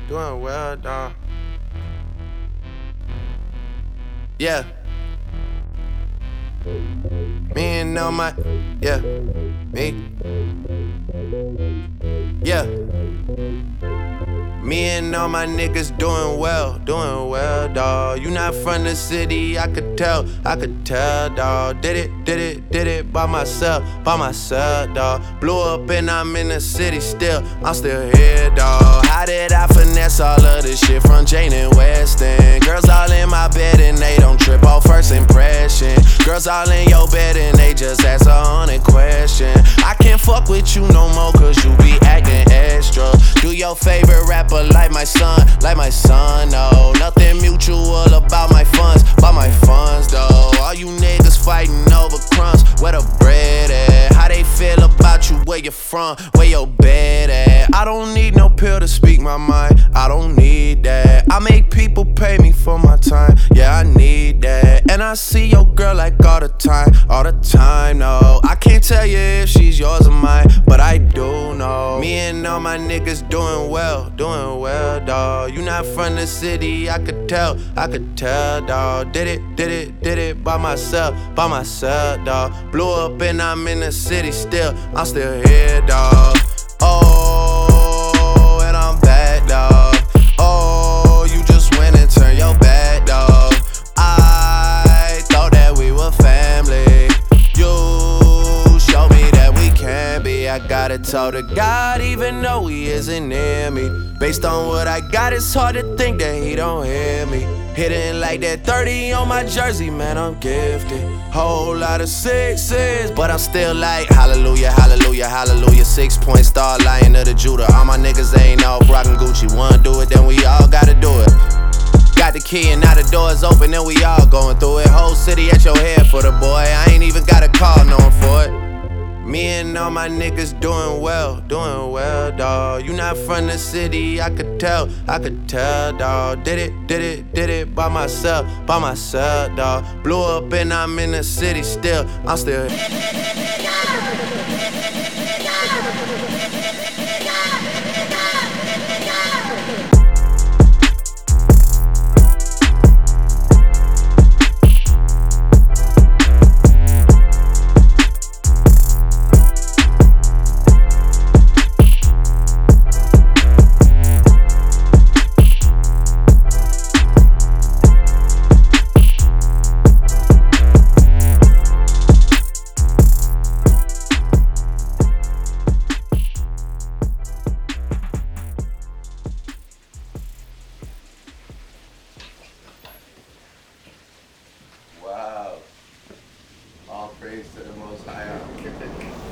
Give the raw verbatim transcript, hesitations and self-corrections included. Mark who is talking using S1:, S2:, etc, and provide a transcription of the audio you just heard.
S1: doing well, dawg. Yeah. Me and all my, yeah, me. Yeah. Me and all my niggas doing well, doing well, dawg. You not from the city, I could tell, I could tell, dawg. Did it, did it, did it by myself, by myself, dawg. Blew up and I'm in the city still, I'm still here, dawg. How did I finesse all of this shit from Jane and Weston? Girls all in my bed and they don't trip off first impression. Girls all in your bed and they just ask a hundred question. I can't fuck with you no more cause you be acting extra. Do your favorite rapper like my son, like my son, no. Nothing mutual about my funds, about my funds, though. All you niggas fighting over crumbs, where the bread at? How they feel about you, where you from, where your bed at? I don't need no pill to speak my mind, I don't need that. I make people pay me for my time, yeah, I need that. And I see your girl like all the time, all the time, no. I can't tell you if she's yours or mine, but I do know. Me and all my niggas doing well, doing well, dawg. You not from the city, I could tell, I could tell, dawg. Did it, did it, did it by myself, by myself, dawg. Blew up and I'm in the city still, I'm still here, dawg. Oh, and I'm back, dawg. Oh, you just went and turned your back, dawg. I thought that we were family. You showed me that we can be. I gotta talk to God even though he isn't near me. Based on what I got, it's hard to think that he don't hear me. Hitting like that thirty on my jersey, man, I'm gifted. Whole lot of sixes, but I'm still like hallelujah, hallelujah, hallelujah. Six point star, lion of the Judah. All my niggas ain't off rockin' Gucci. Wanna do it, then we all gotta do it. Got the key and now the door's open and we all going through it. Whole city at your head for the boy. I ain't even got a call knowing for it. Me and all my niggas doing well, doing well, dawg. You not from the city, I could tell, I could tell, dawg. Did it, did it, did it by myself, by myself, dawg. Blew up and I'm in the city still, I'm still wow. All praise to the Most High.